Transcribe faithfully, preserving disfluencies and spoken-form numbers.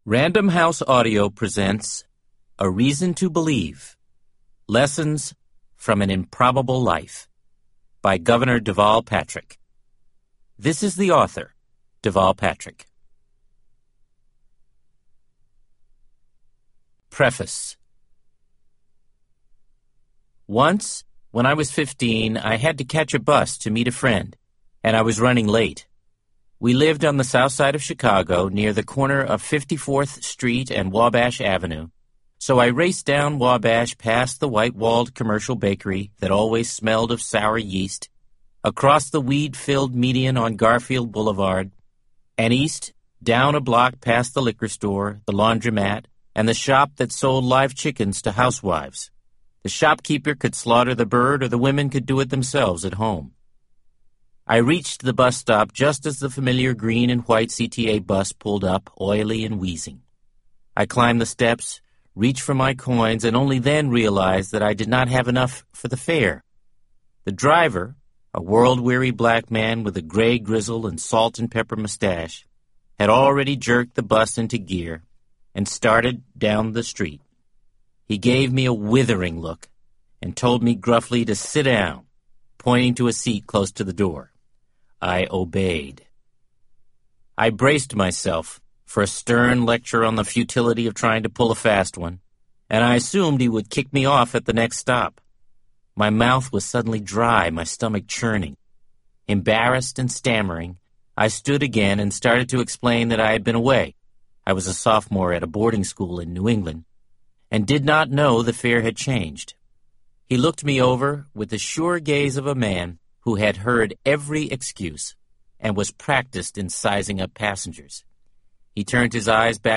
Random House Audio presents A Reason to Believe, Lessons from an Improbable Life by Governor Deval Patrick. This is the author, Deval Patrick. Preface. Once, when I was fifteen, I had to catch a bus to meet a friend, and I was running late. We lived on the south side of Chicago, near the corner of fifty-fourth Street and Wabash Avenue, so I raced down Wabash past the white-walled commercial bakery that always smelled of sour yeast, across the weed-filled median on Garfield Boulevard, and east, down a block past the liquor store, the laundromat, and the shop that sold live chickens to housewives. The shopkeeper could slaughter the bird, or the women could do it themselves at home. I reached the bus stop just as the familiar green and white C T A bus pulled up, oily and wheezing. I climbed the steps, reached for my coins, and only then realized that I did not have enough for the fare. The driver, a world-weary black man with a gray grizzle and salt and pepper mustache, had already jerked the bus into gear and started down the street. He gave me a withering look and told me gruffly to sit down, pointing to a seat close to the door. I obeyed. I braced myself for a stern lecture on the futility of trying to pull a fast one, and I assumed he would kick me off at the next stop. My mouth was suddenly dry, my stomach churning. Embarrassed and stammering, I stood again and started to explain that I had been away. I was a sophomore at a boarding school in New England, and did not know the fare had changed. He looked me over with the sure gaze of a man who had heard every excuse and was practiced in sizing up passengers. He turned his eyes back